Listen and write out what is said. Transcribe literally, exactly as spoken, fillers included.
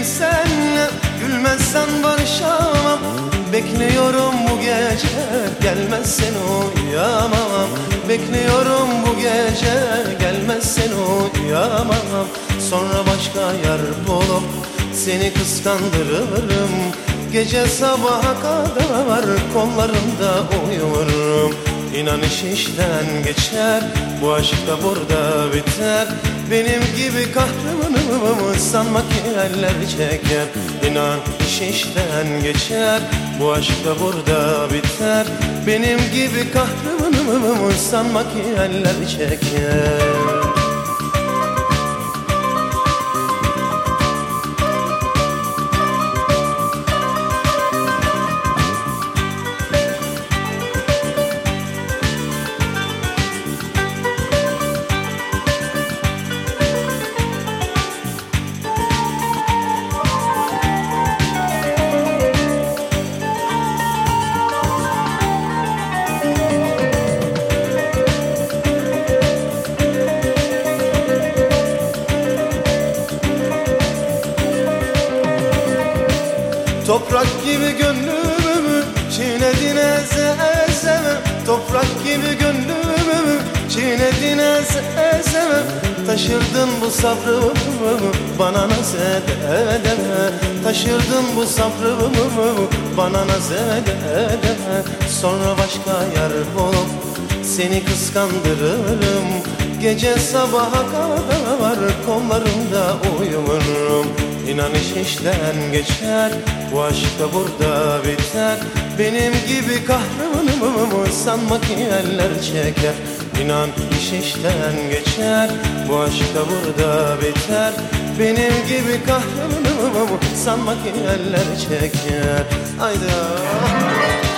senle, gülmezsen barışamam. Bekliyorum bu gece, gelmezsen uyuyamam. Bekliyorum bu gece, gelmezsen uyuyamam. Sonra başka yer bulup seni kıskandırırım. Gece sabaha kadar kollarında uyurum. İnan iş işten geçer, bu aşk da burada biter. Benim gibi kahramanımı sanma ki eller çeker. İnan iş işten geçer, bu aşk da burada biter. Benim gibi kahramanımı sanma ki eller çeker. Toprak gibi gönlümü çiğnedin eze eze. Toprak gibi gönlümü çiğnedin eze eze. Taşırdın bu sabrımı bana naz ede ede. Taşırdın bu sabrımı bana naz ede ede. Sonra başka yer bulup seni kıskandırırım. Gece sabaha kadar kollarımda uyurum. İnan iş işten geçer, bu aşk da burada biter. Benim gibi kahramanımı sanma ki eller çeker. İnan iş işten geçer, bu aşk da burada biter. Benim gibi kahramanımı sanma ki eller çeker. Haydi.